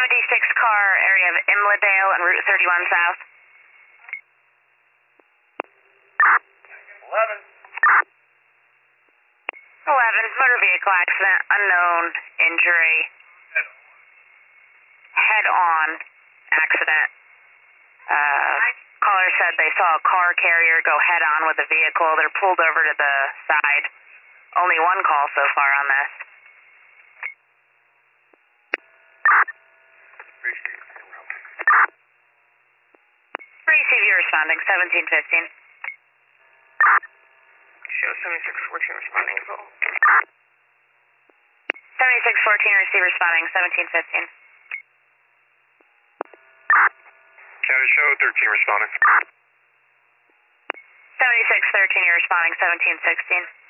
car, area of Imladale and Route 31 South. 11. 11, motor vehicle accident, unknown injury. Head-on accident. Caller said they saw a car carrier go head-on with a vehicle. They're pulled over to the side. Only one call so far on this. Receive you responding, 1715. Show 7614 responding as well. 7614, receive responding, 1715. County show 13 responding. 7613, you're responding, 1716.